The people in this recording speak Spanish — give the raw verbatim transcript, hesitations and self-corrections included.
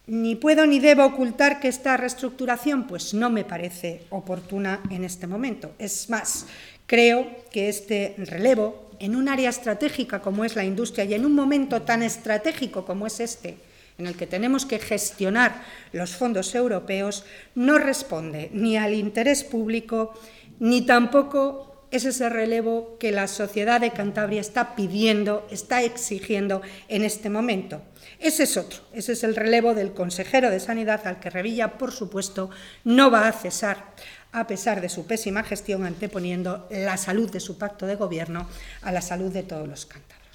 Ni puedo ni debo ocultar que esta reestructuración pues, no me parece oportuna en este momento. Es más, creo que este relevo en un área estratégica como es la industria y en un momento tan estratégico como es este, en el que tenemos que gestionar los fondos europeos, no responde ni al interés público ni tampoco es ese relevo que la sociedad de Cantabria está pidiendo, está exigiendo en este momento. Ese es otro, ese es el relevo del consejero de Sanidad, al que Revilla, por supuesto, no va a cesar, a pesar de su pésima gestión, anteponiendo la salud de su pacto de gobierno a la salud de todos los cántabros.